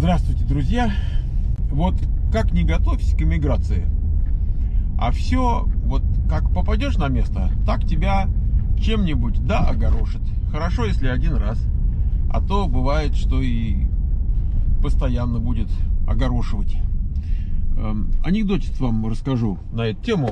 Здравствуйте, друзья! Вот как не готовься к эмиграции, а все, вот как попадешь на место, так тебя чем-нибудь да огорошит. Хорошо, если один раз, а то бывает, что и постоянно будет огорошивать. Анекдотик вам расскажу на эту тему.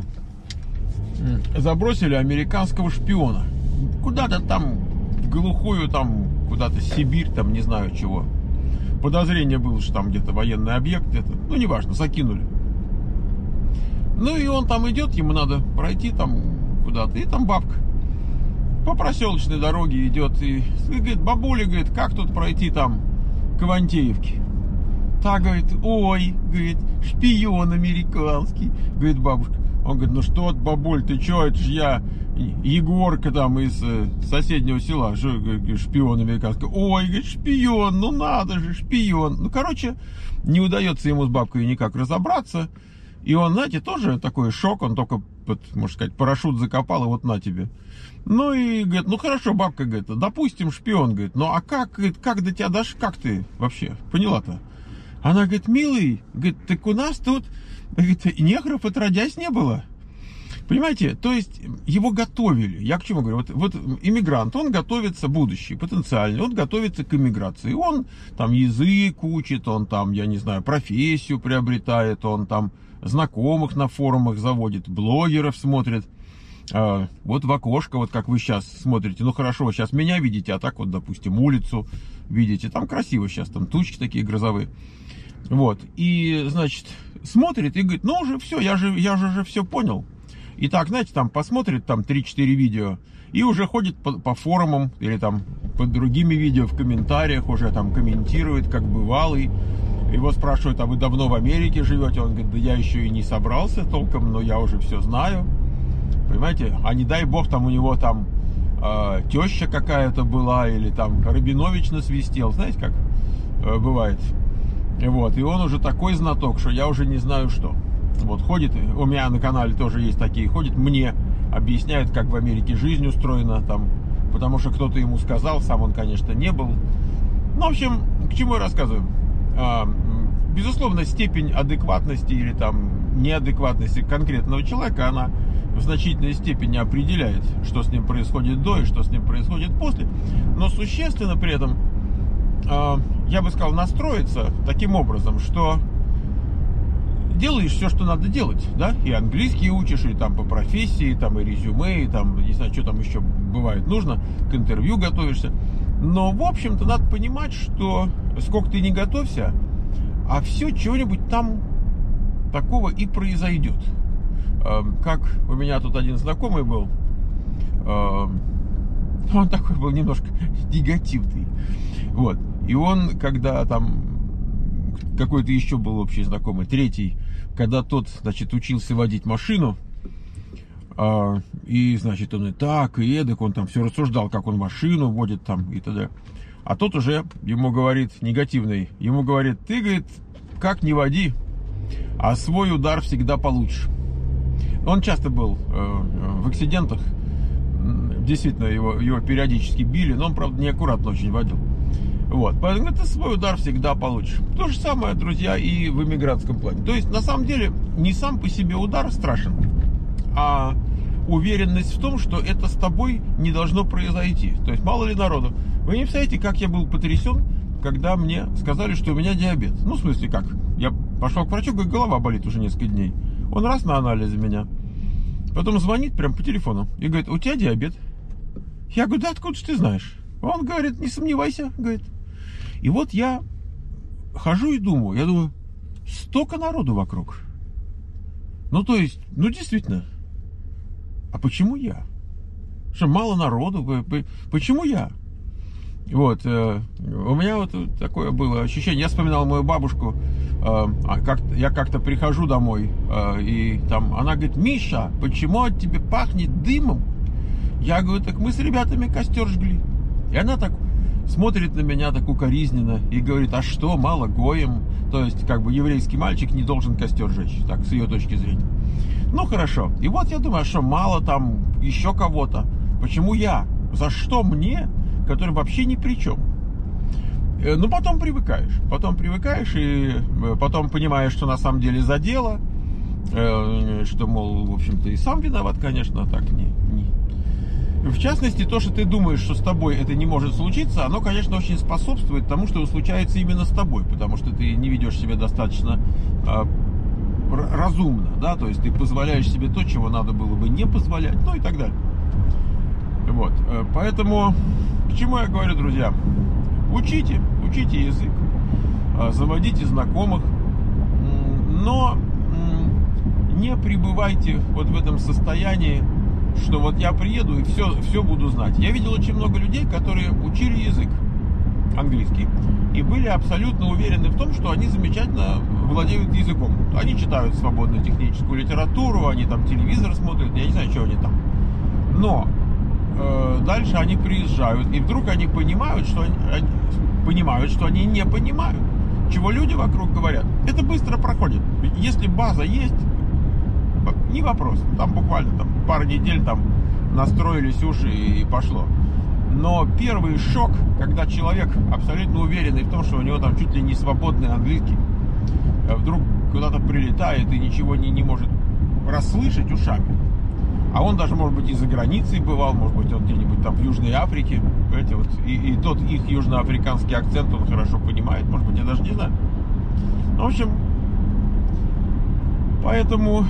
Забросили американского шпиона куда-то там в глухую, там куда-то Сибирь, там не знаю чего. Подозрение было, что там где-то военный объект, где-то, ну неважно, закинули. Ну и он там идет, ему надо пройти там куда-то, и там бабка по проселочной дороге идет и говорит: бабуля, говорит, как тут пройти там к Ивантеевке? Та говорит: ой, говорит, шпион американский, говорит бабушка. Он говорит: ну что, бабуль, ты что, это же я, Егорка там из соседнего села, шпион американский. Ой, говорит, шпион, ну надо же, шпион. Ну, короче, не удается ему с бабкой никак разобраться. И он, знаете, тоже такой шок, он только, можно сказать, парашют закопал, и вот на тебе. Ну и, говорит, ну хорошо, бабка, говорит, допустим, шпион, говорит, ну а как, говорит, как до тебя дошли, как ты вообще, поняла-то? Она говорит: милый, говорит, так у нас тут, говорит, негров отродясь не было. Понимаете, то есть его готовили. Я к чему говорю? Вот иммигрант, он готовится, будущий, потенциальный, он готовится к иммиграции. Он там язык учит, он там, я не знаю, профессию приобретает, он там знакомых на форумах заводит, блогеров смотрит. Вот в окошко, вот как вы сейчас смотрите, ну хорошо, вы сейчас меня видите, а так вот, допустим, улицу видите, там красиво сейчас, там тучки такие грозовые. Вот, и, значит, смотрит и говорит: ну уже все, я же все понял. И так, знаете, там посмотрит там 3-4 видео и уже ходит по форумам или там под другими видео в комментариях, уже там комментирует, как бывалый. Его спрашивают: а вы давно в Америке живете? Он говорит: да я еще и не собрался толком, но я уже все знаю. Понимаете? А не дай бог, там у него там теща какая-то была, или там Рабинович насвистел, знаете, как бывает. Вот, и он уже такой знаток, что я уже не знаю что. Вот, ходит, у меня на канале тоже есть такие, ходит, мне объясняет, как в Америке жизнь устроена там, потому что кто-то ему сказал, сам он, конечно, не был. Ну, в общем, к чему я рассказываю? Безусловно, степень адекватности или там неадекватности конкретного человека, она в значительной степени определяет, что с ним происходит до и что с ним происходит после. Но существенно при этом, я бы сказал, настроиться таким образом, что делаешь все, что надо делать, да, и английский учишь, и там по профессии, там и резюме, и там, не знаю, что там еще бывает нужно, к интервью готовишься. Но, в общем-то, надо понимать, что сколько ты не готовься, а все чего-нибудь там такого и произойдет. Как у меня тут один знакомый был, он такой был немножко негативный. Вот. И он, когда там какой-то еще был общий знакомый, третий, когда тот, значит, учился водить машину, и, значит, он и так, и эдак, он там все рассуждал, как он машину водит там и т.д. А тот уже ему говорит, негативный, ему говорит: ты, говорит, как не води, а свой удар всегда получишь. Он часто был в акцидентах, действительно, его периодически били, но он, правда, неаккуратно очень водил. Вот, поэтому ты свой удар всегда получишь. То же самое, друзья, и в эмигрантском плане. То есть, на самом деле, не сам по себе удар страшен, а уверенность в том, что это с тобой не должно произойти. То есть, мало ли народу. Вы не представляете, как я был потрясен, когда мне сказали, что у меня диабет. Ну, в смысле, как? Я пошел к врачу, говорит: голова болит уже несколько дней. Он раз на анализы меня. Потом звонит прям по телефону и говорит: у тебя диабет. Я говорю: да откуда ж ты знаешь? Он говорит: не сомневайся, говорит. И вот я хожу и думаю, я думаю, столько народу вокруг. Ну, то есть, ну, действительно. А почему я? Что, мало народу? Почему я? Вот, у меня вот такое было ощущение. Я вспоминал мою бабушку. Я как-то прихожу домой, и там она говорит: Миша, почему от тебя пахнет дымом? Я говорю: так мы с ребятами костер жгли. И она так смотрит на меня так укоризненно и говорит: а что, мало гоем? То есть, как бы, еврейский мальчик не должен костер жечь, так, с ее точки зрения. Ну, хорошо. И вот я думаю, а что, мало там еще кого-то? Почему я? За что мне, который вообще ни при чем? Но потом привыкаешь и потом понимаешь, что на самом деле задело, что, мол, в общем-то, и сам виноват, конечно, так не. В частности, то, что ты думаешь, что с тобой это не может случиться, оно, конечно, очень способствует тому, что случается именно с тобой, потому что ты не ведешь себя достаточно разумно, да, то есть ты позволяешь себе то, чего надо было бы не позволять, ну и так далее. Вот, поэтому, к чему я говорю, друзья, учите язык, заводите знакомых, но не пребывайте вот в этом состоянии, что вот я приеду и все буду знать. Я видел очень много людей, которые учили язык английский и были абсолютно уверены в том, что они замечательно владеют языком. Они читают свободную техническую литературу, они там телевизор смотрят, я не знаю, что они там. Но дальше они приезжают, и вдруг они понимают, что они не понимают, чего люди вокруг говорят. Это быстро проходит. Если база есть, не вопрос. Там буквально пару недель настроились уши и пошло. Но первый шок, когда человек абсолютно уверенный в том, что у него там чуть ли не свободный английский, вдруг куда-то прилетает и ничего не может расслышать ушами. А он даже, может быть, и за границей бывал, может быть, он где-нибудь там в Южной Африке, и тот их южноафриканский акцент он хорошо понимает, может быть, я даже не знаю. В общем, поэтому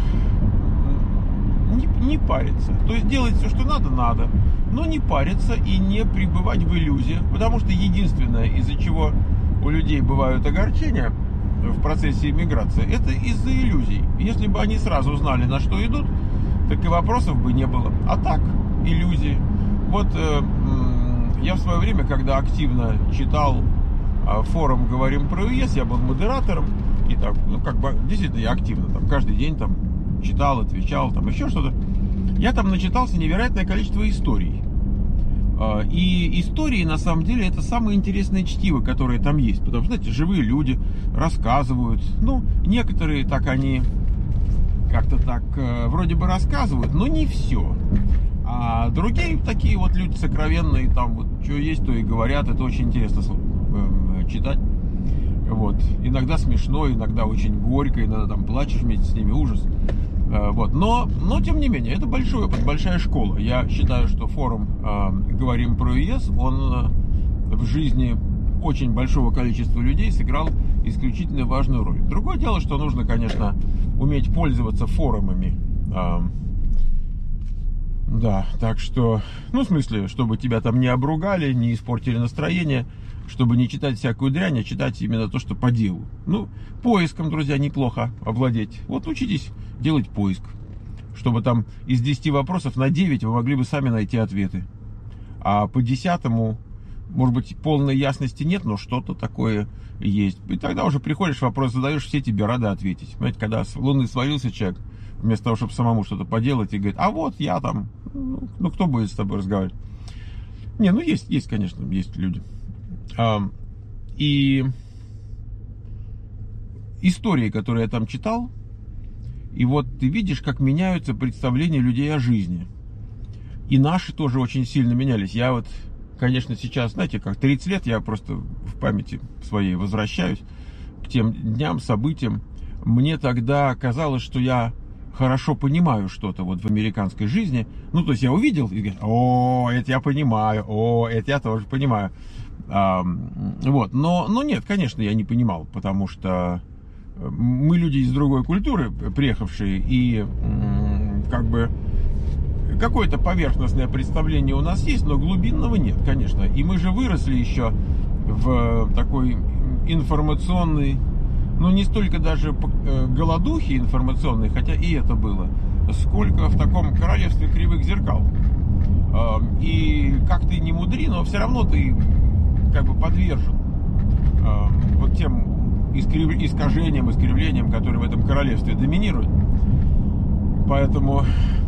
не париться. То есть делать все, что надо, но не париться и не пребывать в иллюзиях, потому что единственное, из-за чего у людей бывают огорчения в процессе иммиграции, это из-за иллюзий. Если бы они сразу знали, на что идут, так и вопросов бы не было. А так, иллюзии. Вот я в свое время, когда активно читал форум «Говорим про ЕС», я был модератором, и так, действительно, я активно каждый день читал, отвечал, еще что-то. Я там начитался невероятное количество историй. И истории, на самом деле, это самое интересное чтиво, которое там есть. Потому что, знаете, живые люди рассказывают. Ну, некоторые они как-то вроде бы рассказывают, но не все. А другие такие вот люди сокровенные, что есть, то и говорят. Это очень интересно читать. Вот. Иногда смешно, иногда очень горько, иногда плачешь вместе с ними, ужас. Вот. Но, тем не менее, это большой опыт, большая школа. Я считаю, что форум «Говорим про ЕС», он в жизни очень большого количества людей сыграл исключительно важную роль. Другое дело, что нужно, конечно, уметь пользоваться форумами. Да, так что, в смысле, чтобы тебя не обругали, не испортили настроение, чтобы не читать всякую дрянь, а читать именно то, что по делу. Поиском, друзья, неплохо овладеть. Вот учитесь делать поиск, чтобы из 10 вопросов на 9 вы могли бы сами найти ответы. А по 10-му, может быть, полной ясности нет, но что-то такое есть. И тогда уже приходишь, вопрос задаешь, все тебе рады ответить. Понимаете, когда с Луны свалился человек, вместо того, чтобы самому что-то поделать, и говорит, а вот я кто будет с тобой разговаривать? Есть, конечно, есть люди. И истории, которые я там читал, и вот ты видишь, как меняются представления людей о жизни. И наши тоже очень сильно менялись. Я конечно, сейчас, знаете, 30 лет, я просто в памяти своей возвращаюсь к тем дням, событиям. Мне тогда казалось, что я хорошо понимаю что-то в американской жизни. То есть я увидел и говорю, это я понимаю, это я тоже понимаю. Но нет, конечно, я не понимал, потому что мы люди из другой культуры, приехавшие, и какое-то поверхностное представление у нас есть, но глубинного нет, конечно. И мы же выросли еще в такой информационной, не столько даже голодухе информационной, хотя и это было, сколько в таком королевстве кривых зеркал. И как ты не мудри, но все равно ты подвержен тем искажениям, которые в этом королевстве доминируют. Поэтому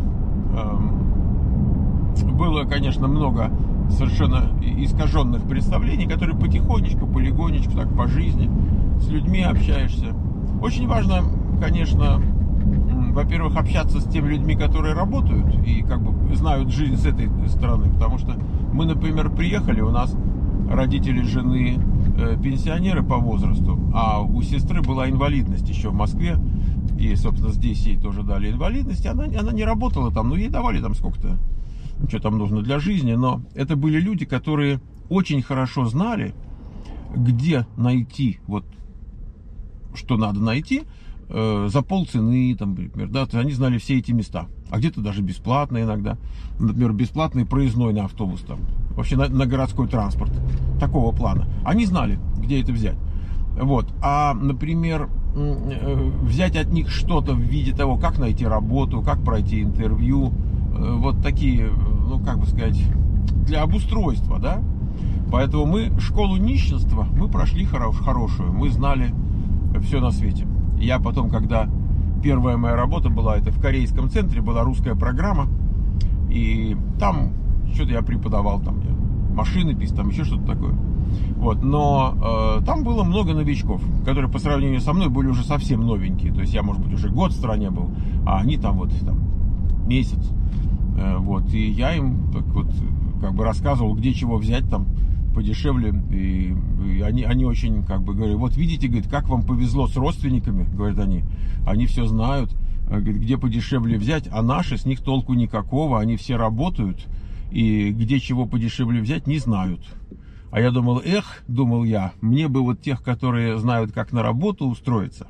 было, конечно, много совершенно искаженных представлений, которые потихонечку, полигонечку, по жизни с людьми общаешься. Очень важно, конечно, во-первых, общаться с теми людьми, которые работают и знают жизнь с этой стороны, потому что мы, например, приехали, у нас родители жены пенсионеры по возрасту, а у сестры была инвалидность еще в Москве. И, собственно, здесь ей тоже дали инвалидность. Она не работала там, но ей давали там сколько-то, что там нужно для жизни. Но это были люди, которые очень хорошо знали, где найти, вот, что надо найти, за полцены, там, например, да, то есть они знали все эти места, а где-то даже бесплатно иногда, например, бесплатный проездной на автобус, там, вообще на городской транспорт, такого плана. Они знали, где это взять. Вот, а, например, взять от них что-то в виде того, как найти работу, как пройти интервью, вот такие, ну, как бы сказать, для обустройства, да. Поэтому мы школу нищенства мы прошли хорошую, мы знали все на свете. Я потом, когда первая моя работа была, это в корейском центре, была русская программа, и там что-то я преподавал, там машинопись, там еще что-то такое. Вот, но там было много новичков, которые по сравнению со мной были уже совсем новенькие. То есть я, может быть, уже год в стране был, а они там вот там месяц. Вот, и я им так вот как бы рассказывал, где чего взять там подешевле, и они очень как бы говорят, вот видите, говорит, как вам повезло с родственниками, говорят они все знают, говорит, где подешевле взять, а наши, с них толку никакого, они все работают, и где чего подешевле взять, не знают. А я думал, думал я, мне бы вот тех, которые знают, как на работу устроиться.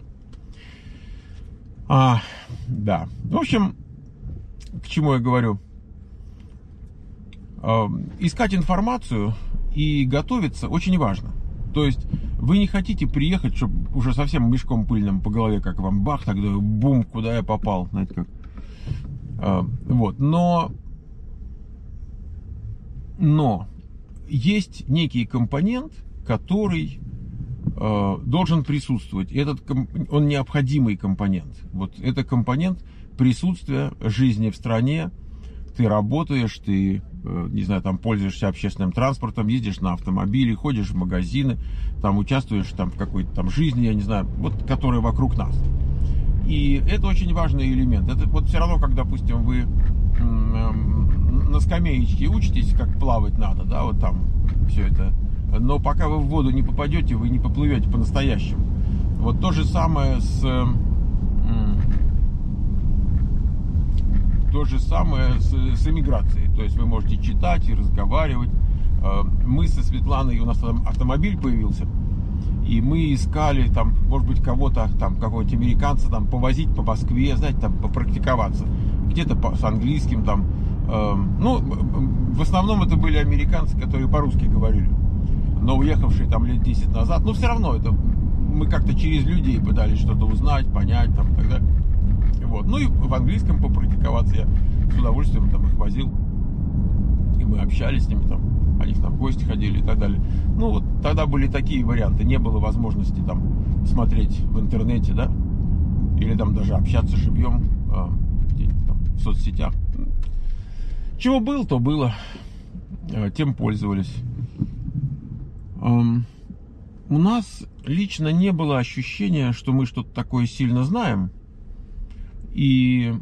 Да, в общем, к чему я говорю? Искать информацию и готовиться очень важно. То есть вы не хотите приехать, чтобы уже совсем мешком пыльным по голове, как вам бах, тогда бум, куда я попал, знаете как. Вот, но есть некий компонент, который должен присутствовать. Он необходимый компонент. Вот это компонент присутствия жизни в стране. Ты работаешь, ты, не знаю, там пользуешься общественным транспортом, ездишь на автомобиле, ходишь в магазины, там участвуешь там в какой-то там жизни, я не знаю, вот, которая вокруг нас. И это очень важный элемент. Это вот все равно, как, допустим, вы на скамеечке учитесь, как плавать надо, да, вот там все это. Но пока вы в воду не попадете, вы не поплывете по-настоящему. Вот то же самое с эмиграцией. То есть вы можете читать и разговаривать. Мы со Светланой, у нас там автомобиль появился, и мы искали там, может быть, кого-то, там, какого-нибудь американца там повозить по Москве, знаете, там, попрактиковаться. Где-то с английским там. Ну, в основном это были американцы, которые по-русски говорили, но уехавшие там лет 10 назад. Но все равно это мы как-то через людей пытались что-то узнать, понять там и так далее. Вот. Ну и в английском попрактиковаться я с удовольствием там их возил. И мы общались с ними там, они к нам в гости ходили и так далее. Ну вот тогда были такие варианты, не было возможности там смотреть в интернете, да, или там даже общаться живьем там, в соцсетях. Чего было, то было, тем пользовались. У нас лично не было ощущения, что мы что-то такое сильно знаем. И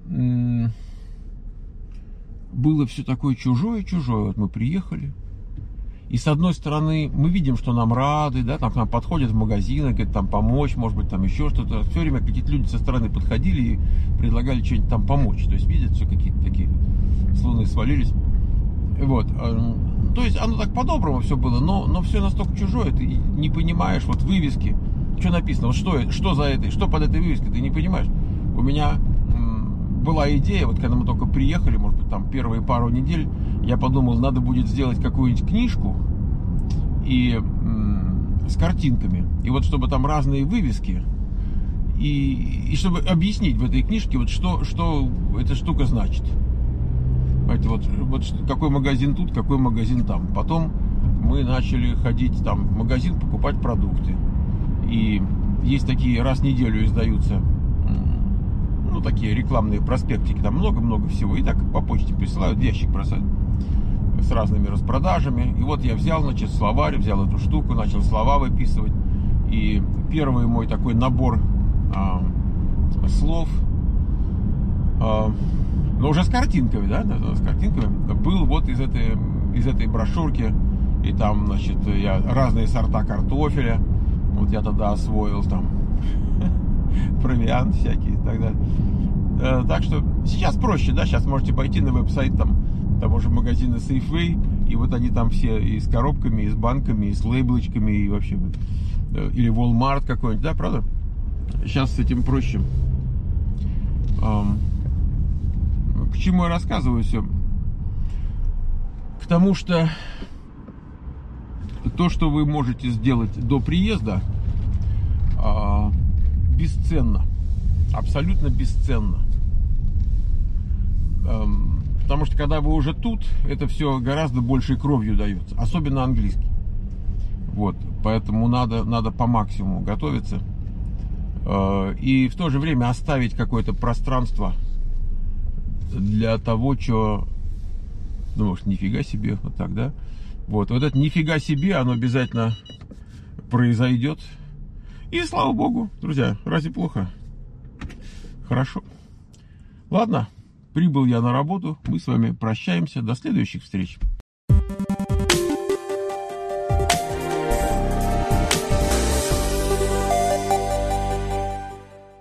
было все такое чужое. Вот мы приехали. И с одной стороны, мы видим, что нам рады, да, там к нам подходят в магазины, говорят, там помочь, может быть, там еще что-то. Все время какие-то люди со стороны подходили и предлагали что-нибудь там помочь. То есть, видят, все какие-то такие с луны свалились. Вот. То есть, оно так по-доброму все было, но все настолько чужое, ты не понимаешь, вот вывески, что написано, вот что за этой, что под этой вывеской, ты не понимаешь. У меня была идея, вот когда мы только приехали, может быть, там первые пару недель, я подумал, надо будет сделать какую-нибудь книжку и с картинками. И вот чтобы там разные вывески, и чтобы объяснить в этой книжке, вот что эта штука значит. Вот какой магазин тут, какой магазин там. Потом мы начали ходить там в магазин, покупать продукты. И есть такие, раз в неделю издаются, ну, такие рекламные проспектики, там много-много всего. И так по почте присылают, в ящик бросают с разными распродажами. И вот я взял, значит, словарь, взял эту штуку, начал слова выписывать. И первый мой такой набор слов, но уже с картинками, да, с картинками, был вот из этой брошюрки И там, значит, я разные сорта картофеля. Вот я тогда освоил там провиант всякий и так далее. Так что сейчас проще, да, сейчас можете пойти на веб-сайт там того же магазина Safeway, и вот они там все и с коробками, и с банками, и с лейблочками, и вообще, или Walmart какой-нибудь, да, правда? Сейчас с этим проще. К чему я рассказываю все? К тому, что то, что вы можете сделать до приезда, бесценно. Абсолютно бесценно. Потому что когда вы уже тут, это все гораздо большей кровью дается. Особенно английский. Вот. Поэтому надо по максимуму готовиться. И в то же время оставить какое-то пространство для того, что... Ну, может, нифига себе, вот так, да? Вот это нифига себе, оно обязательно произойдет. И слава богу, друзья, разве плохо? Хорошо. Ладно, прибыл я на работу. Мы с вами прощаемся. До следующих встреч.